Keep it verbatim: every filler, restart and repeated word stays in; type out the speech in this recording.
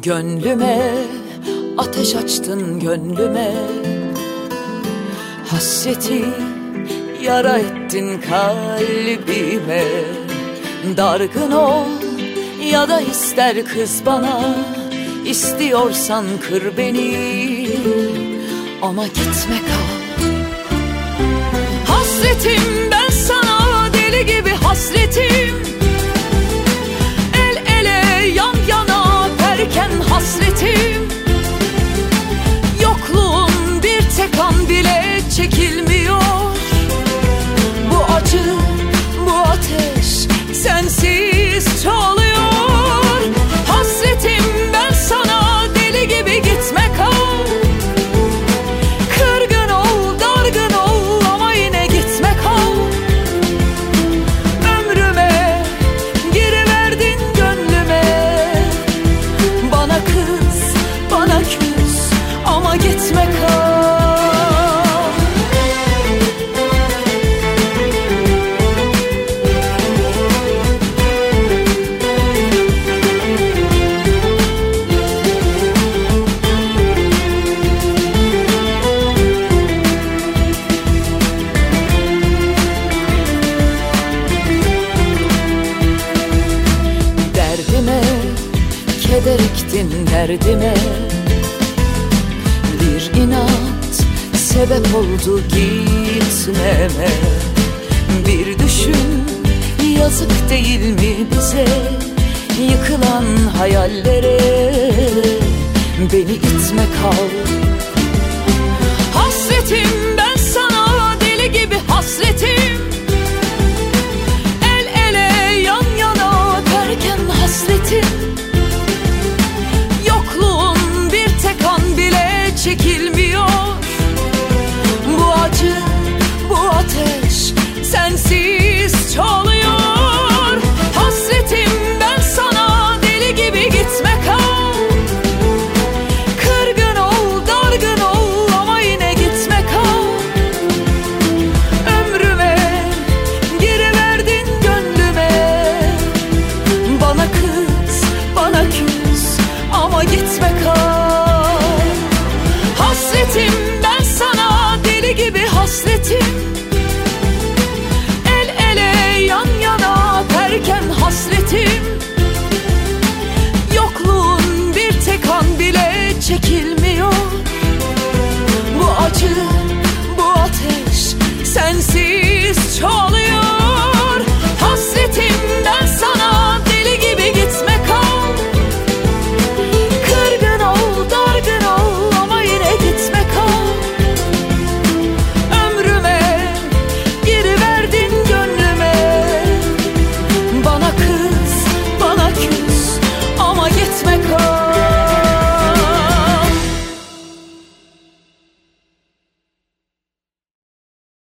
Gönlüme ateş açtın, gönlüme hasreti yara ettin kalbime. Dargın ol ya da ister kız bana, İstiyorsan kır beni ama gitme kal. Hasretim ben sana, deli gibi hasretim. El ele yan yana öperken hasretim. Yokluğun bir tek an bile çekilmiyor. Bu acı, bu ateş sensiz çoğalıyor. Hasretim ben sana, deli gibi gitme kal. Kırgın ol, dargın ol ama yine gitme kal. Ömrüme giriverdin, gönlüme. Bana kız, bana küs ama gitme kal. Keder ektin derdime, bir inat sebep oldu gitmeme. Bir düşün, yazık değil mi bize, yıkılan hayallere. Beni itme kal. Hasretim ben sana, deli gibi hasretim. El ele yan yana öperken hasretim. Çekilmiyor. Bu acı, bu ateş sensiz çoğalıyor.